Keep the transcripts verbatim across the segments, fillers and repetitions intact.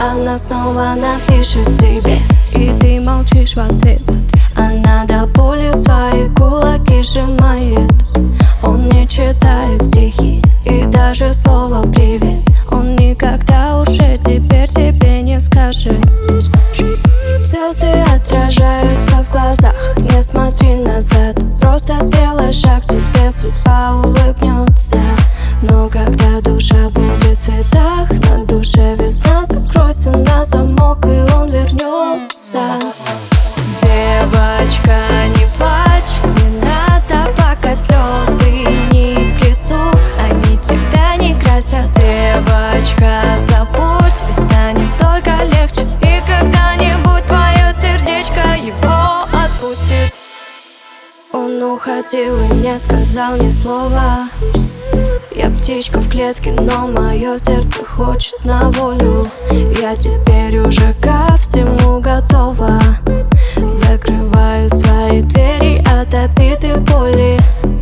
Она снова напишет тебе, и ты молчишь в ответ. Она до боли свои кулаки сжимает. Он не читает стихи и даже слово «привет» он никогда уже теперь тебе не скажет. Звезды отражаются в глазах, не смотри назад. Просто сделай шаг, тебе судьба улыбнется. Но когда душа будет в цветах, на душе весна, закройся на замок, и он вернется. Девочка, не плачь, не надо плакать, слезы не к лицу, они тебя не красят. Девочка, забудь, и станет только легче, и когда-нибудь твое сердечко его отпустит. Он уходил и не сказал ни слова. Я птичка в клетке, но мое сердце хочет на волю. Я теперь уже ко всему готова. Закрываю свои двери от обиды, боли.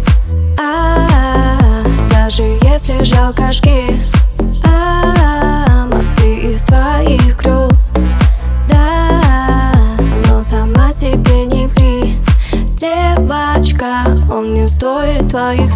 А-а-а, даже если жалко, жги. А-а-а, мосты из твоих грез. Да, но сама себе не ври. Девочка, он не стоит твоих